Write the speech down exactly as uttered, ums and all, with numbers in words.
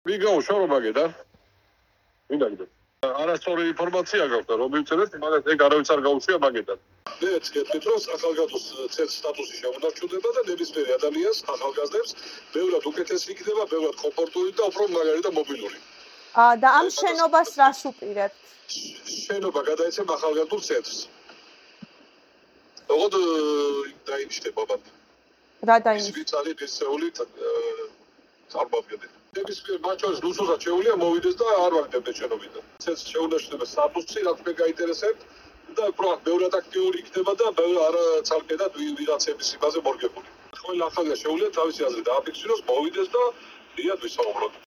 მიგაუშვა რომ მაგედან. მინდა. არასწორი ინფორმაცია გაქვს და რომ მივწერეთ, მაგრამ ეგ არავის არ გაუშვია მაგედან. მე წკეთით რომ ახალგაზრდოს ცეცხლის სტატუსი შეუნარჩუნდება და ნებისმიერ ადამიანს ახალგაზრდებს ბევრად უკეთესი იქნება, ბევრად კომფორტული და უფრო მაგარი და მობილური. აა და ამ შენობას რას უპირებთ? შენობა გადაეცემა ახალგაზრდულ ცენტრს. ოღონდ დაინიშნება ბაბა. რა დაინიშნება? ის ვიცარი დისეული წარმოგიდგენთ. ნებისმიერ მაჩოს რუსულსაც შეუძლია მოვიდეს და არ ვაგდებდე შენობიდან. ცენტრს შეუნარჩუნდება სტატუსი, რაც მე გაინტერესებთ და უფრო ბევრად აქტიური იქნება და ბევრ არა ცალკე და ვიღაცების იმაზე მორგებული. ყველა ახალგაზრდა შეუძლია თავისი აზრი დააფიქსიროს, მოვიდეს და დიად ვისაუბროთ.